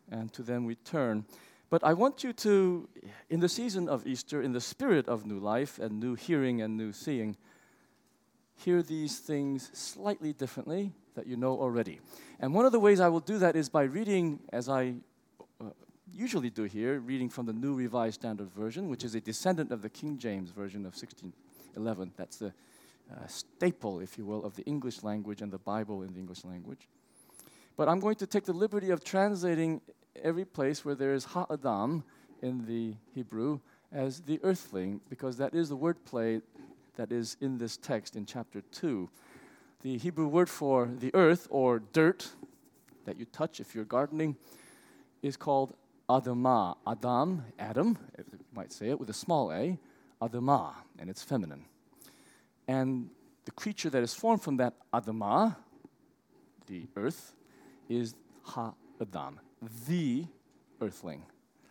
and to them we turn. But I want you to, in the season of Easter, in the spirit of new life and new hearing and new seeing, hear these things slightly differently that you know already. And one of the ways I will do that is by reading, as I usually do here, reading from the New Revised Standard Version, which is a descendant of the King James Version of 1611. That's the staple, if you will, of the English language and the Bible in the English language. But I'm going to take the liberty of translating every place where there is ha-adam in the Hebrew as the earthling, because that is the wordplay that is in this text in chapter 2. The Hebrew word for the earth, or dirt, that you touch if you're gardening, is called Adamah. Adam, Adam, you might say it with a small a, Adamah, and it's feminine. And the creature that is formed from that Adamah, the earth, is Ha-Adam, the earthling.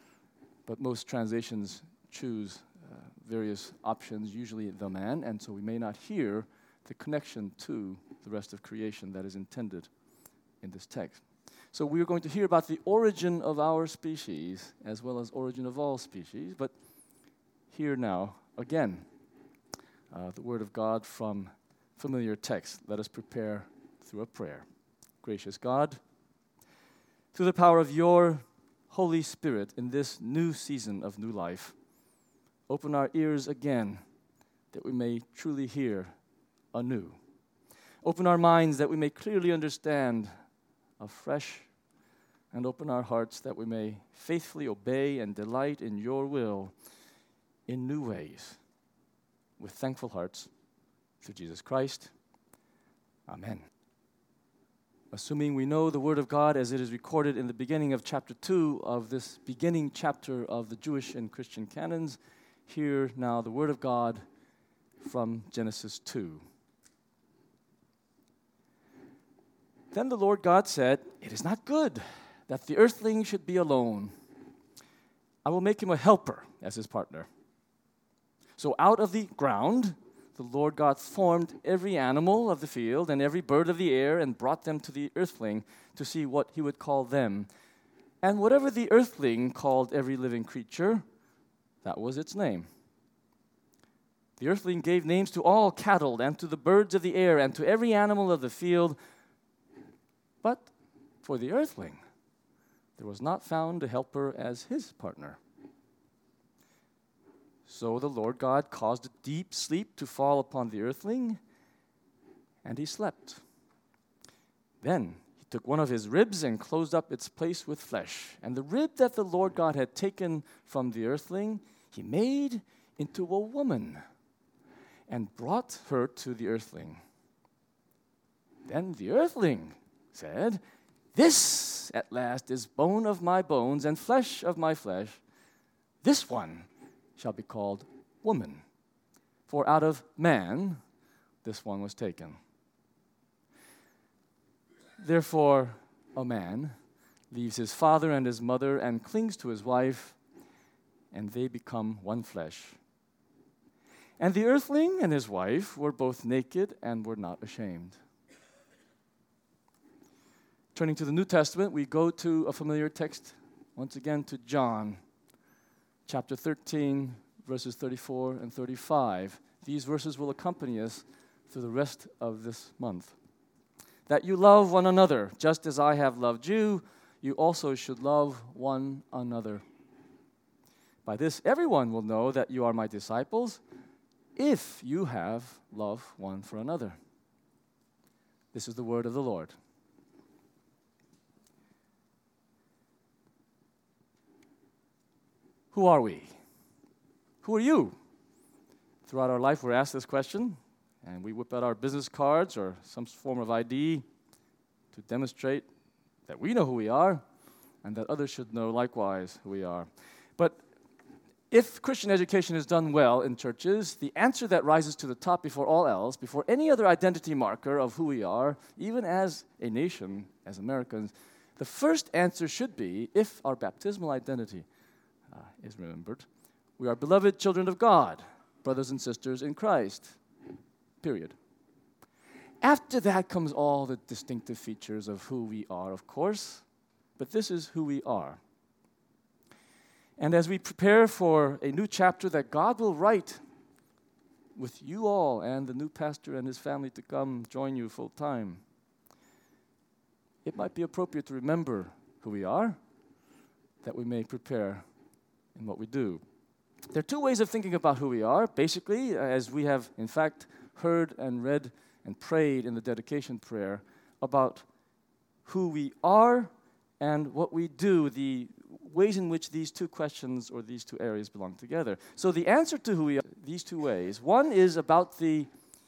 But most translations choose various options, usually the man, and so we may not hear the connection to the rest of creation that is intended in this text. So we are going to hear about the origin of our species as well as origin of all species, but here now, again, the Word of God from familiar text. Let us prepare through a prayer. Gracious God, through the power of your Holy Spirit in this new season of new life, open our ears again that we may truly hear anew. Open our minds that we may clearly understand afresh, and open our hearts that we may faithfully obey and delight in your will in new ways, with thankful hearts, through Jesus Christ. Amen. Assuming we know the Word of God as it is recorded in the beginning of chapter 2 of this beginning chapter of the Jewish and Christian canons, hear now the Word of God from Genesis 2. Then the Lord God said, "It is not good that the earthling should be alone. I will make him a helper as his partner." So out of the ground, the Lord God formed every animal of the field and every bird of the air and brought them to the earthling to see what he would call them. And whatever the earthling called every living creature, that was its name. The earthling gave names to all cattle and to the birds of the air and to every animal of the field. But for the earthling, there was not found a helper as his partner. So the Lord God caused a deep sleep to fall upon the earthling, and he slept. Then he took one of his ribs and closed up its place with flesh. And the rib that the Lord God had taken from the earthling, he made into a woman and brought her to the earthling. Then the earthling said, "This at last is bone of my bones and flesh of my flesh. This one shall be called woman, for out of man this one was taken." Therefore a man leaves his father and his mother and clings to his wife, and they become one flesh. And the earthling and his wife were both naked and were not ashamed. Turning to the New Testament, we go to a familiar text, once again to John, chapter 13, verses 34 and 35. These verses will accompany us through the rest of this month. "That you love one another, just as I have loved you, you also should love one another. By this everyone will know that you are my disciples, if you have love one for another." This is the word of the Lord. Who are we? Who are you? Throughout our life, we're asked this question, and we whip out our business cards or some form of ID to demonstrate that we know who we are and that others should know likewise who we are. But if Christian education is done well in churches, the answer that rises to the top before all else, before any other identity marker of who we are, even as a nation, as Americans, the first answer should be, if our baptismal identity is remembered, we are beloved children of God, brothers and sisters in Christ, period. After that comes all the distinctive features of who we are, of course, but this is who we are. And as we prepare for a new chapter that God will write with you all and the new pastor and his family to come join you full time, it might be appropriate to remember who we are, that we may prepare in what we do. There are two ways of thinking about who we are. Basically, as we have in fact heard and read and prayed in the dedication prayer about who we are and what we do, the ways in which these two questions or these two areas belong together. So the answer to who we are, these two ways. One is about the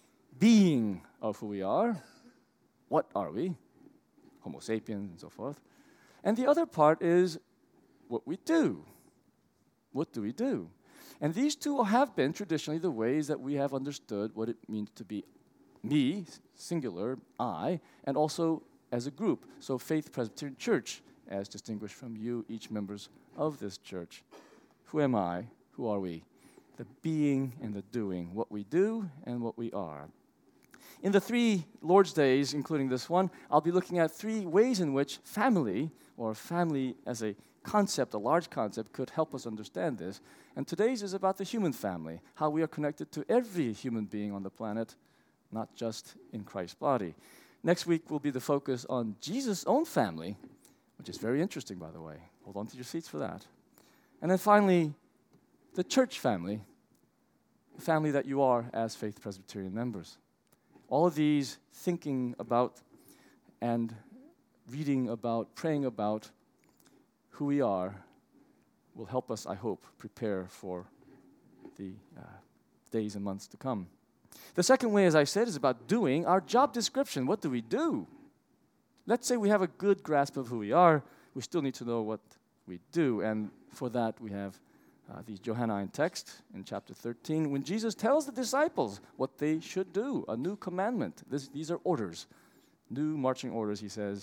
being of who we are. What are we? Homo sapiens and so forth. And the other part is what we do. What do we do? And these two have been traditionally the ways that we have understood what it means to be me, singular, I, and also as a group. So Faith Presbyterian Church, as distinguished from you, each members of this church. Who am I? Who are we? The being and the doing, what we do and what we are. In the 3 Lord's Days, including this one, I'll be looking at 3 ways in which family, or family as a concept, a large concept, could help us understand this. And today's is about the human family, how we are connected to every human being on the planet, not just in Christ's body. Next week will be the focus on Jesus' own family, which is very interesting, by the way. Hold on to your seats for that. And then finally, the church family, the family that you are as Faith Presbyterian members. All of these thinking about and reading about, praying about who we are will help us, I hope, prepare for the days and months to come. The second way, as I said, is about doing our job description. What do we do? Let's say we have a good grasp of who we are. We still need to know what we do. And for that, we have the Johannine text in chapter 13, when Jesus tells the disciples what they should do, a new commandment. These are orders, new marching orders, he says.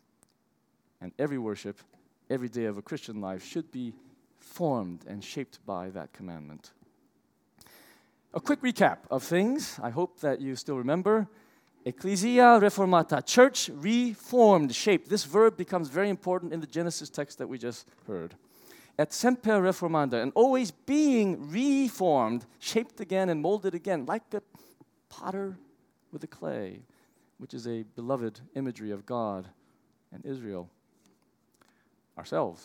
And every worship, every day of a Christian life should be formed and shaped by that commandment. A quick recap of things. I hope that you still remember. Ecclesia reformata, church reformed, shaped. This verb becomes very important in the Genesis text that we just heard. Et semper reformanda, and always being reformed, shaped again and molded again, like a potter with the clay, which is a beloved imagery of God and Israel, ourselves.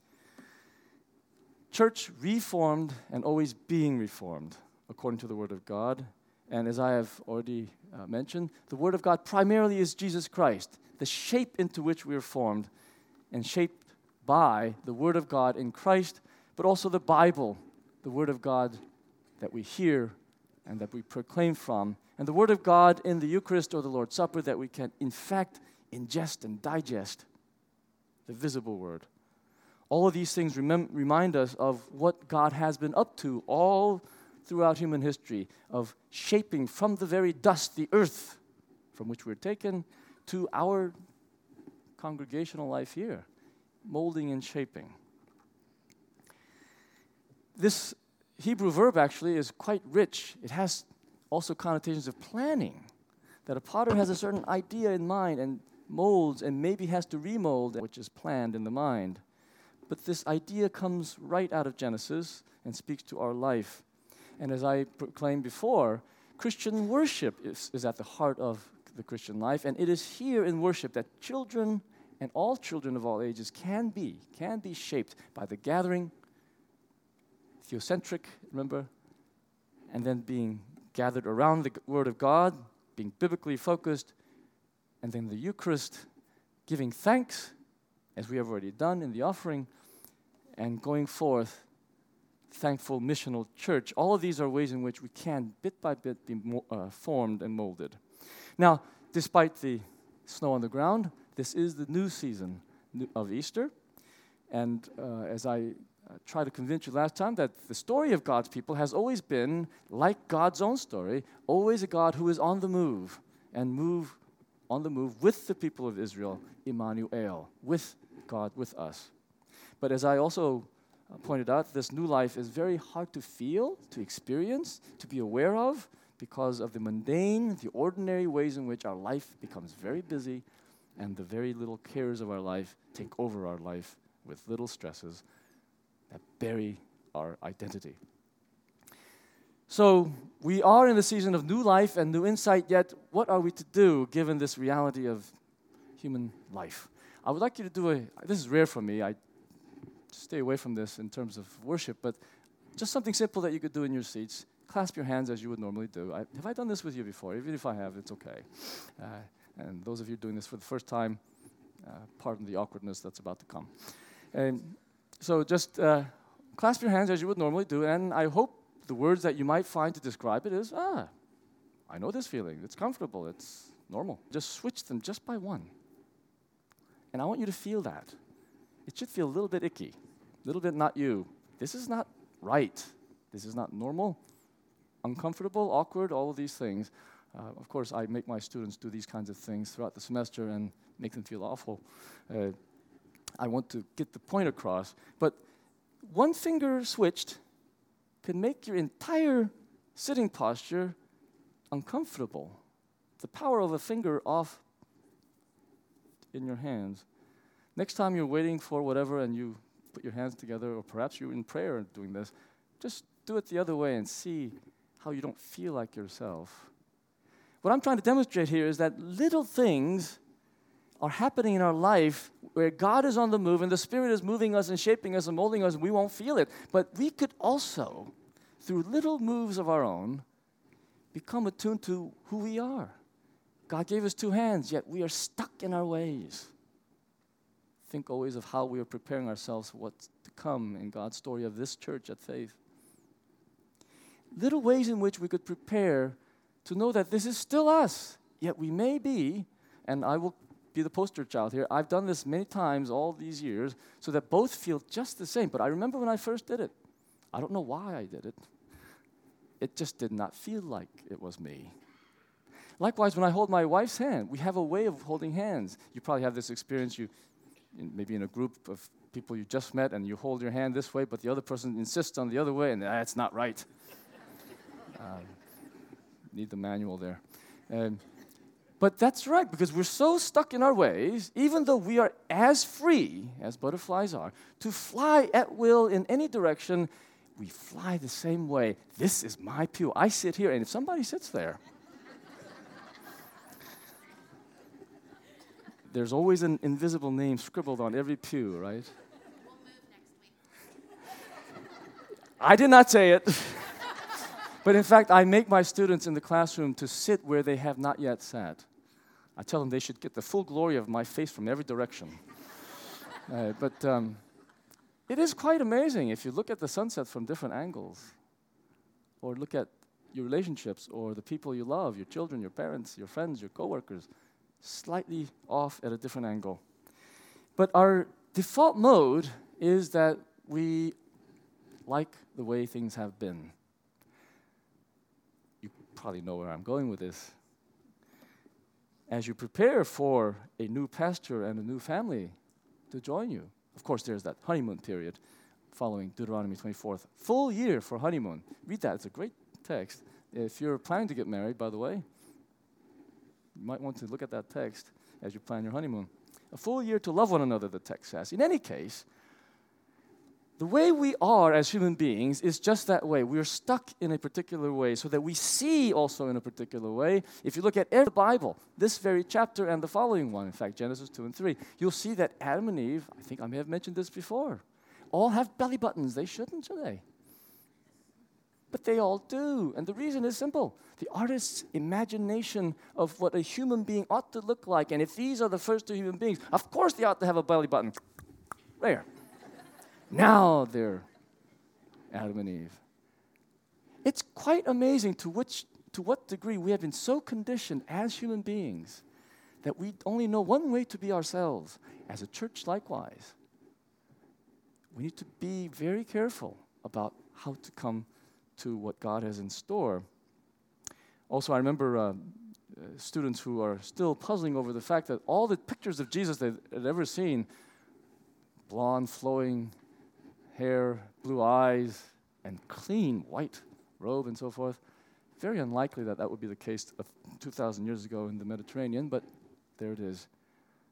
Church reformed and always being reformed, according to the Word of God. And as I have already mentioned, the Word of God primarily is Jesus Christ, the shape into which we are formed and shaped by the Word of God in Christ, but also the Bible, the Word of God that we hear and that we proclaim from, and the Word of God in the Eucharist or the Lord's Supper that we can, in fact, ingest and digest, the visible Word. All of these things remind us of what God has been up to all throughout human history, of shaping from the very dust, the earth from which we're taken, to our congregational life here, molding and shaping. This Hebrew verb actually is quite rich. It has also connotations of planning, that a potter has a certain idea in mind and molds and maybe has to remold, which is planned in the mind. But this idea comes right out of Genesis and speaks to our life. And as I proclaimed before, Christian worship is at the heart of the Christian life, and it is here in worship that children and all children of all ages can be shaped by the gathering, theocentric, remember, and then being gathered around the Word of God, being biblically focused, and then the Eucharist, giving thanks, as we have already done in the offering, and going forth, thankful missional church. All of these are ways in which we can, bit by bit, be formed and molded. Now, despite the snow on the ground, this is the new season of Easter. And as I tried to convince you last time, that the story of God's people has always been, like God's own story, always a God who is on the move, and on the move with the people of Israel, Emmanuel, with God, with us. But as I also pointed out, this new life is very hard to feel, to experience, to be aware of, because of the mundane, the ordinary ways in which our life becomes very busy and the very little cares of our life take over our life with little stresses that bury our identity. So we are in the season of new life and new insight, yet what are we to do given this reality of human life? I would like you to do this is rare for me, I stay away from this in terms of worship, but just something simple that you could do in your seats. Clasp your hands as you would normally do. Have I done this with you before? Even if I have, it's okay. And those of you doing this for the first time, pardon the awkwardness that's about to come. And so just clasp your hands as you would normally do, and I hope the words that you might find to describe it is, I know this feeling. It's comfortable. It's normal. Just switch them just by one. And I want you to feel that. It should feel a little bit icky, a little bit not you. This is not right. This is not normal, uncomfortable, awkward, all of these things. Of course, I make my students do these kinds of things throughout the semester and make them feel awful. I want to get the point across. But one finger switched can make your entire sitting posture uncomfortable. The power of a finger off in your hands. Next time you're waiting for whatever and you put your hands together, or perhaps you're in prayer doing this, just do it the other way and see how you don't feel like yourself. What I'm trying to demonstrate here is that little things are happening in our life where God is on the move and the Spirit is moving us and shaping us and molding us, and we won't feel it. But we could also, through little moves of our own, become attuned to who we are. God gave us two hands, yet we are stuck in our ways. Think always of how we are preparing ourselves for what's to come in God's story of this church at Faith. Little ways in which we could prepare to know that this is still us, yet we may be, and I will be the poster child here. I've done this many times all these years so that both feel just the same. But I remember when I first did it. I don't know why I did it. It just did not feel like it was me. Likewise, when I hold my wife's hand, we have a way of holding hands. You probably have this experience, maybe in a group of people you just met, and you hold your hand this way, but the other person insists on the other way, and that's not right. Need the manual there. But that's right, because we're so stuck in our ways, even though we are as free as butterflies are, to fly at will in any direction, we fly the same way. This is my pew. I sit here, and if somebody sits there, there's always an invisible name scribbled on every pew, right? We'll move next week. I did not say it. But in fact, I make my students in the classroom to sit where they have not yet sat. I tell them they should get the full glory of my face from every direction. But it is quite amazing if you look at the sunset from different angles, or look at your relationships, or the people you love, your children, your parents, your friends, your coworkers, slightly off at a different angle. But our default mode is that we like the way things have been. You probably know where I'm going with this. As you prepare for a new pastor and a new family to join you, of course, there's that honeymoon period following Deuteronomy 24th. Full year for honeymoon. Read that. It's a great text. If you're planning to get married, by the way, you might want to look at that text as you plan your honeymoon. A full year to love one another, the text says. In any case, the way we are as human beings is just that way. We are stuck in a particular way so that we see also in a particular way. If you look at every Bible, this very chapter and the following one, in fact, Genesis 2 and 3, you'll see that Adam and Eve, I think I may have mentioned this before, all have belly buttons. They shouldn't, should they? But they all do. And the reason is simple. The artist's imagination of what a human being ought to look like. And if these are the first two human beings, of course they ought to have a belly button. There. Now they're Adam and Eve. It's quite amazing to what degree we have been so conditioned as human beings that we only know one way to be ourselves. As a church, likewise. We need to be very careful about how to come to what God has in store. Also, I remember students who are still puzzling over the fact that all the pictures of Jesus they've ever seen, blonde, flowing hair, blue eyes, and clean white robe and so forth, very unlikely that would be the case 2,000 years ago in the Mediterranean, but there it is.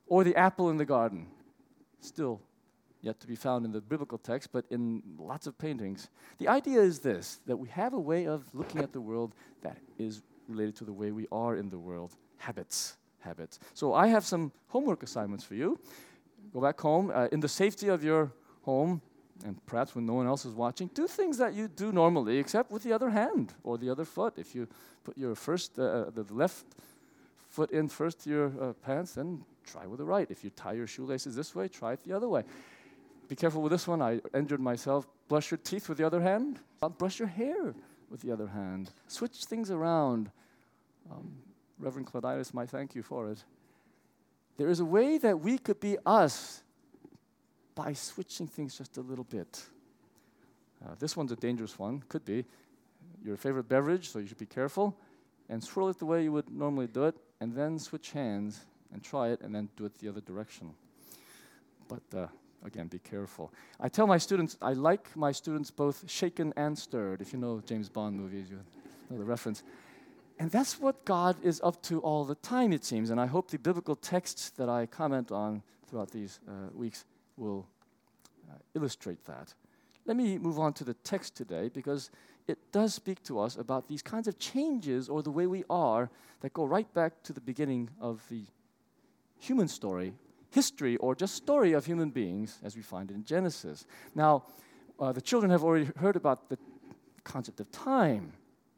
or the apple in the garden. Still yet to be found in the biblical text, but in lots of paintings. The idea is this, that we have a way of looking at the world that is related to the way we are in the world. Habits. So I have some homework assignments for you. Go back home, in the safety of your home, and perhaps when no one else is watching, do things that you do normally, except with the other hand or the other foot. If you put your the left foot in first to your pants, then try with the right. If you tie your shoelaces this way, try it the other way. Be careful with this one. I injured myself. Brush your teeth with the other hand. Brush your hair with the other hand. Switch things around. Reverend Claudius might thank you for it. There is a way that we could be us by switching things just a little bit. This one's a dangerous one. Could be your favorite beverage, so you should be careful. And swirl it the way you would normally do it, and then switch hands and try it, and then do it the other direction. But again, be careful. I tell my students, I like my students both shaken and stirred. If you know James Bond movies, you know the reference. And that's what God is up to all the time, it seems. And I hope the biblical texts that I comment on throughout these weeks will illustrate that. Let me move on to the text today, because it does speak to us about these kinds of changes, or the way we are, that go right back to the beginning of the human story, history, or just story of human beings, as we find it in Genesis. Now, the children have already heard about the concept of time.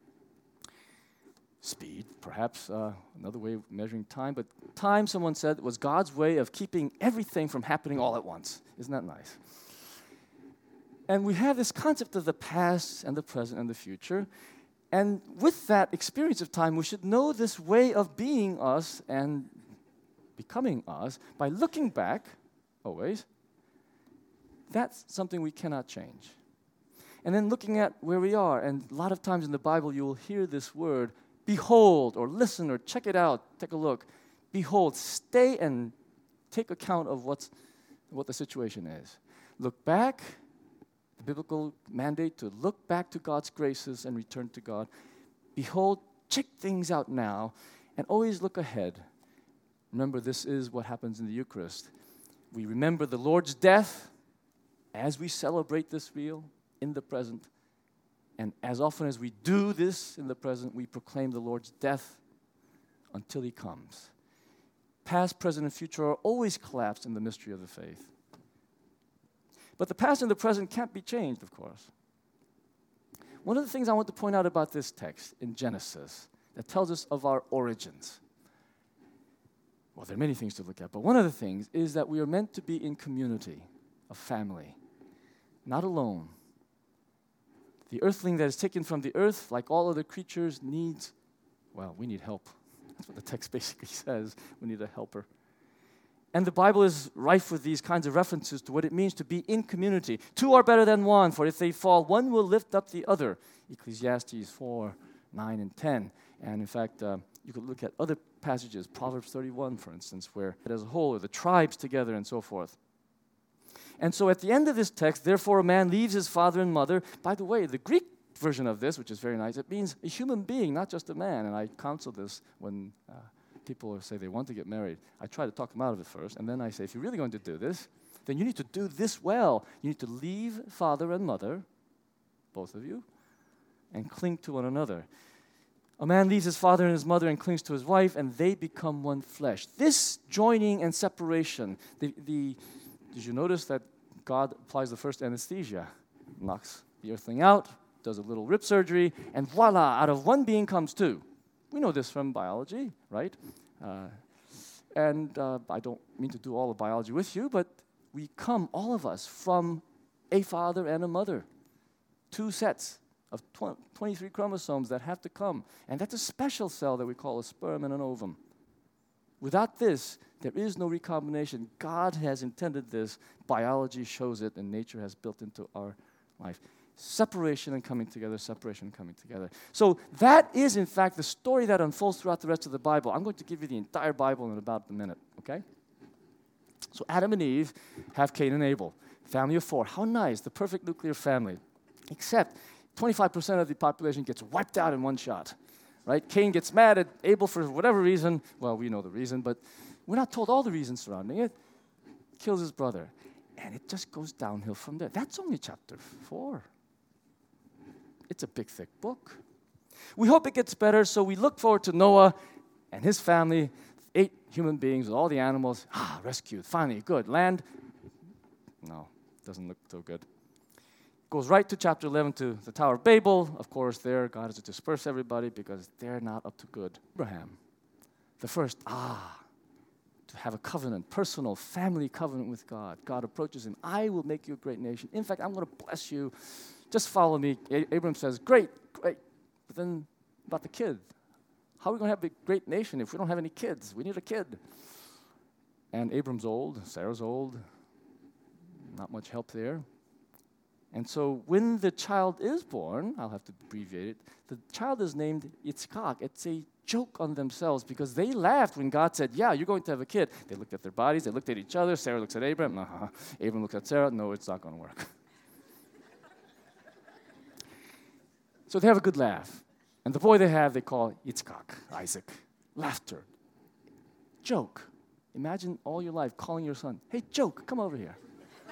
Speed, perhaps another way of measuring time, but time, someone said, was God's way of keeping everything from happening all at once. Isn't that nice? And we have this concept of the past and the present and the future. And with that experience of time, we should know this way of being us and becoming us by looking back, always. That's something we cannot change. And then looking at where we are, and a lot of times in the Bible you will hear this word, behold, or listen, or check it out, take a look. Behold, stay and take account of what the situation is. Look back, the biblical mandate to look back to God's graces and return to God. Behold, check things out now, and always look ahead. Remember, this is what happens in the Eucharist. We remember the Lord's death as we celebrate this meal in the present. And as often as we do this in the present, we proclaim the Lord's death until He comes. Past, present, and future are always collapsed in the mystery of the faith. But the past and the present can't be changed, of course. One of the things I want to point out about this text in Genesis that tells us of our origins. Well, there are many things to look at, but one of the things is that we are meant to be in community, a family, not alone. The earthling that is taken from the earth, like all other creatures, we need help. That's what the text basically says. We need a helper. And the Bible is rife with these kinds of references to what it means to be in community. Two are better than one, for if they fall, one will lift up the other. Ecclesiastes 4, 9, and 10. And in fact, you could look at other passages, Proverbs 31, for instance, where it as a whole, or the tribes together, and so forth. And so at the end of this text, therefore a man leaves his father and mother. By the way, the Greek version of this, which is very nice, it means a human being, not just a man. And I counsel this when people say they want to get married. I try to talk them out of it first, and then I say, if you're really going to do this, then you need to do this well. You need to leave father and mother, both of you, and cling to one another. A man leaves his father and his mother and clings to his wife, and they become one flesh. This joining and separation, did you notice that God applies the first anesthesia? Knocks the earthling out, does a little rib surgery, and voila, out of one being comes two. We know this from biology, right? And I don't mean to do all the biology with you, but we come, all of us, from a father and a mother. Two sets of 23 chromosomes that have to come. And that's a special cell that we call a sperm and an ovum. Without this, there is no recombination. God has intended this. Biology shows it, and nature has built into our life. Separation and coming together, separation and coming together. So that is, in fact, the story that unfolds throughout the rest of the Bible. I'm going to give you the entire Bible in about a minute, okay? So Adam and Eve have Cain and Abel, family of 4. How nice, the perfect nuclear family. Except 25% of the population gets wiped out in one shot, right? Cain gets mad at Abel for whatever reason. Well, we know the reason, but We're not told all the reasons surrounding it. Kills his brother. And it just goes downhill from there. That's only chapter 4. It's a big, thick book. We hope it gets better, so we look forward to Noah and his family, 8 human beings with all the animals. Rescued, finally, good. Land? No, doesn't look so good. Goes right to chapter 11 to the Tower of Babel. Of course, there God has to disperse everybody because they're not up to good. Abraham, the first, to have a covenant, personal, family covenant with God. God approaches him, I will make you a great nation. In fact, I'm going to bless you. Just follow me. Abram says, great. But then about the kid. How are we going to have a great nation if we don't have any kids? We need a kid. And Abram's old, Sarah's old. Not much help there. And so when the child is born, I'll have to abbreviate it, the child is named Yitzchak. It's a joke on themselves because they laughed when God said, yeah, you're going to have a kid. They looked at their bodies, they looked at each other. Sarah looks at Abram. Abram looks at Sarah. No, it's not going to work. So they have a good laugh. And the boy they have, they call Yitzchak, Isaac. Laughter. Joke. Imagine all your life calling your son, hey, joke, come over here.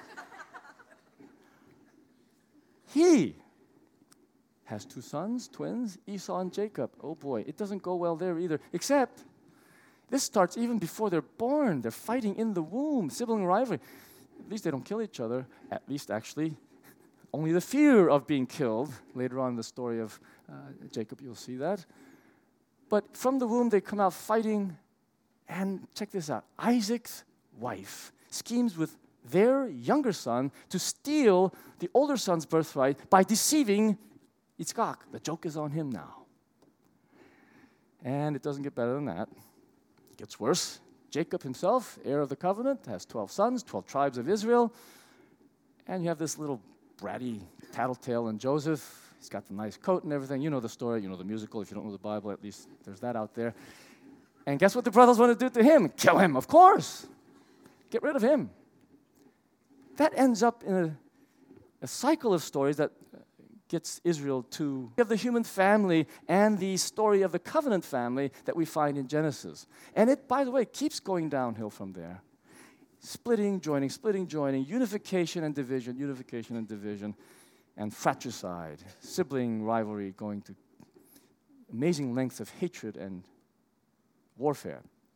He has 2 sons, twins, Esau and Jacob. Oh boy, it doesn't go well there either. Except, this starts even before they're born. They're fighting in the womb, sibling rivalry. At least they don't kill each other. At least, actually, only the fear of being killed. Later on in the story of Jacob, you'll see that. But from the womb, they come out fighting. And check this out. Isaac's wife schemes with their younger son to steal the older son's birthright by deceiving Yitzchak. The joke is on him now. And it doesn't get better than that. It gets worse. Jacob himself, heir of the covenant, has 12 sons, 12 tribes of Israel. And you have this little bratty tattletale in Joseph. He's got the nice coat and everything. You know the story, you know the musical. If you don't know the Bible, at least there's that out there. And guess what the brothers want to do to him? Kill him, of course. Get rid of him. That ends up in a cycle of stories that gets Israel to of the human family and the story of the covenant family that we find in Genesis. And it, by the way, keeps going downhill from there. Splitting, joining, unification and division, and fratricide, sibling rivalry going to amazing lengths of hatred and warfare.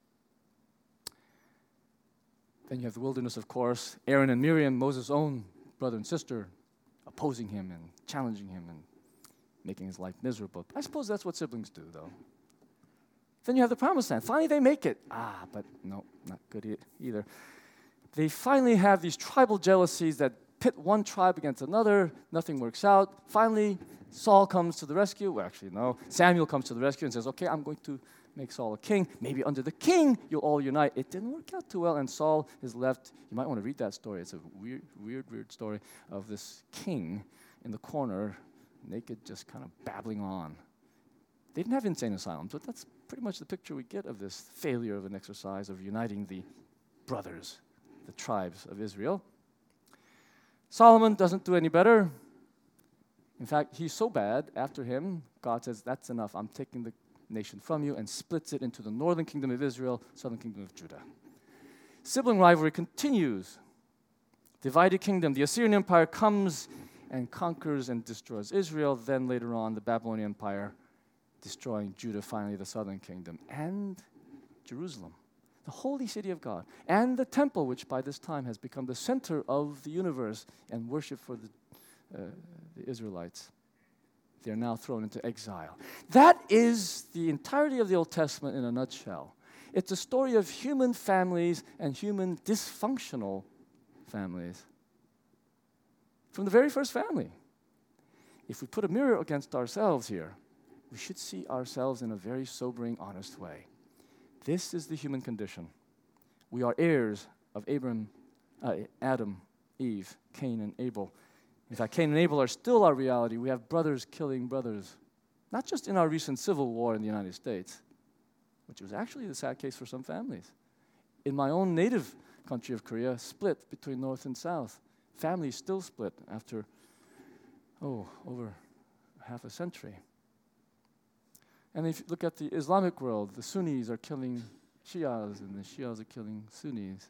Then you have the wilderness, of course. Aaron and Miriam, Moses' own brother and sister, opposing him and challenging him and making his life miserable. I suppose that's what siblings do, though. Then you have the promised land. Finally, they make it. But no, not good either. They finally have these tribal jealousies that pit one tribe against another. Nothing works out. Finally, Saul comes to the rescue. Well, actually, no. Samuel comes to the rescue and says, okay, I'm going to make Saul a king. Maybe under the king, you'll all unite. It didn't work out too well, and Saul is left. You might want to read that story. It's a weird story of this king in the corner, naked, just kind of babbling on. They didn't have insane asylums, but that's pretty much the picture we get of this failure of an exercise of uniting the brothers, the tribes of Israel. Solomon doesn't do any better. In fact, he's so bad, after him, God says, that's enough. I'm taking the nation from you, and splits it into the northern kingdom of Israel, southern kingdom of Judah. Sibling rivalry continues. Divided kingdom. The Assyrian Empire comes and conquers and destroys Israel. Then later on, the Babylonian Empire destroying Judah, finally the southern kingdom, and Jerusalem, the holy city of God, and the temple, which by this time has become the center of the universe and worship for the Israelites. They're now thrown into exile. That is the entirety of the Old Testament in a nutshell. It's a story of human families and human dysfunctional families. From the very first family. If we put a mirror against ourselves here, we should see ourselves in a very sobering, honest way. This is the human condition. We are heirs of Adam, Eve, Cain, and Abel. In fact, Cain and Abel are still our reality. We have brothers killing brothers, not just in our recent civil war in the United States, which was actually the sad case for some families. In my own native country of Korea, split between North and South. Families still split after, over half a century. And if you look at the Islamic world, the Sunnis are killing Shias, and the Shias are killing Sunnis.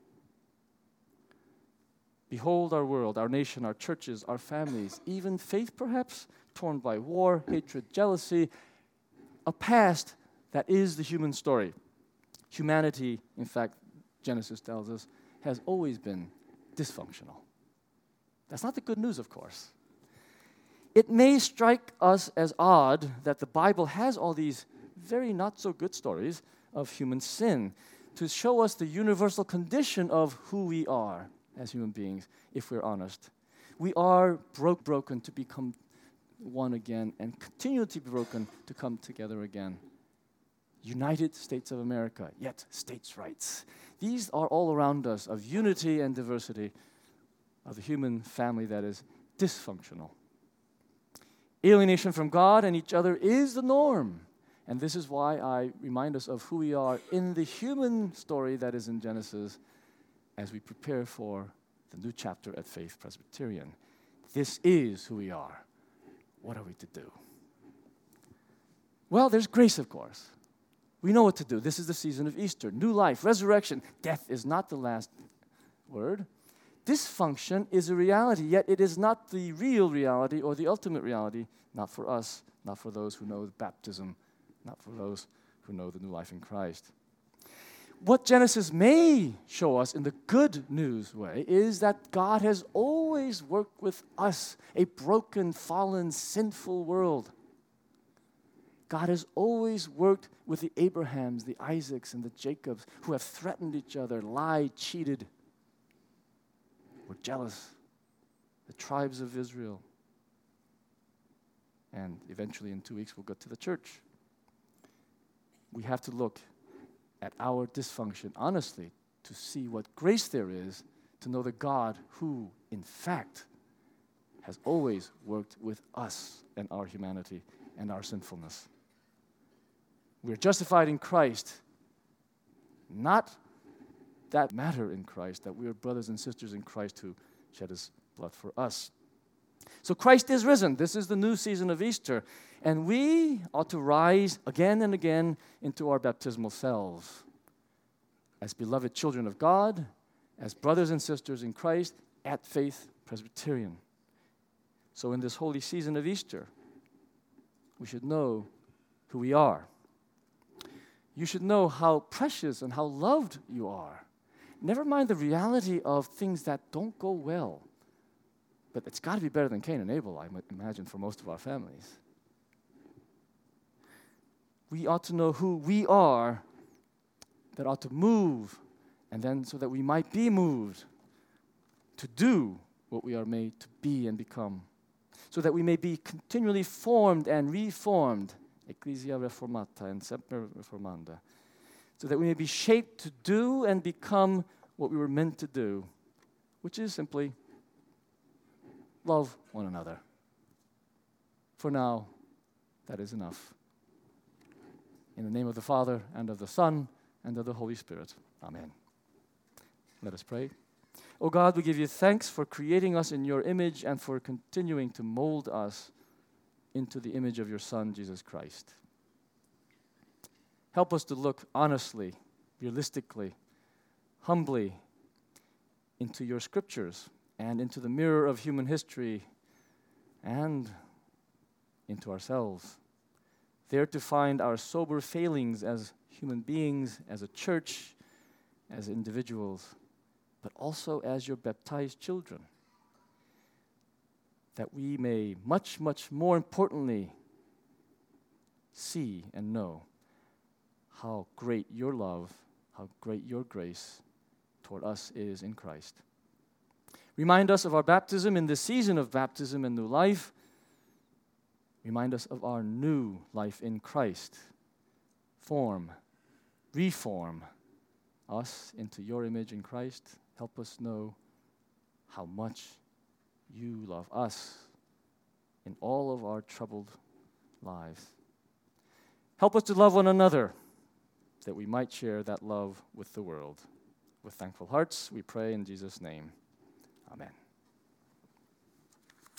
Behold our world, our nation, our churches, our families, even faith perhaps, torn by war, hatred, jealousy, a past that is the human story. Humanity, in fact, Genesis tells us, has always been dysfunctional. That's not the good news, of course. It may strike us as odd that the Bible has all these very not so good stories of human sin to show us the universal condition of who we are as human beings, if we're honest. We are broken to become one again and continue to be broken to come together again. United States of America, yet states' rights. These are all around us of unity and diversity of the human family that is dysfunctional. Alienation from God and each other is the norm. And this is why I remind us of who we are in the human story that is in Genesis as we prepare for the new chapter at Faith Presbyterian. This is who we are. What are we to do? Well, there's grace, of course. We know what to do. This is the season of Easter. New life, resurrection. Death is not the last word. Dysfunction is a reality, yet it is not the real reality or the ultimate reality, not for us, not for those who know baptism, not for those who know the new life in Christ. What Genesis may show us in the good news way is that God has always worked with us, a broken, fallen, sinful world. God has always worked with the Abrahams, the Isaacs, and the Jacobs who have threatened each other, lied, cheated, were jealous, the tribes of Israel. And eventually in 2 weeks we'll go to the church. We have to look at our dysfunction honestly to see what grace there is to know the God who, in fact, has always worked with us and our humanity and our sinfulness. We are justified in Christ, not that matter in Christ, that we are brothers and sisters in Christ who shed his blood for us. So Christ is risen. This is the new season of Easter. And we ought to rise again and again into our baptismal selves as beloved children of God, as brothers and sisters in Christ at Faith Presbyterian. So in this holy season of Easter, we should know who we are. You should know how precious and how loved you are. Never mind the reality of things that don't go well. But it's got to be better than Cain and Abel, I imagine, for most of our families. We ought to know who we are that ought to move, and then so that we might be moved to do what we are made to be and become, so that we may be continually formed and reformed, Ecclesia Reformata and Semper Reformanda, so that we may be shaped to do and become what we were meant to do, which is simply love one another. For now, that is enough. In the name of the Father, and of the Son, and of the Holy Spirit. Amen. Let us pray. O God, we give you thanks for creating us in your image and for continuing to mold us into the image of your Son, Jesus Christ. Help us to look honestly, realistically, humbly into your scriptures and into the mirror of human history and into ourselves, there to find our sober failings as human beings, as a church, as individuals, but also as your baptized children, that we may much, much more importantly see and know how great your love, how great your grace toward us is in Christ. Remind us of our baptism in this season of baptism and new life. Remind us of our new life in Christ. Reform us into your image in Christ. Help us know how much you love us in all of our troubled lives. Help us to love one another, that we might share that love with the world. With thankful hearts, we pray in Jesus' name. Amen.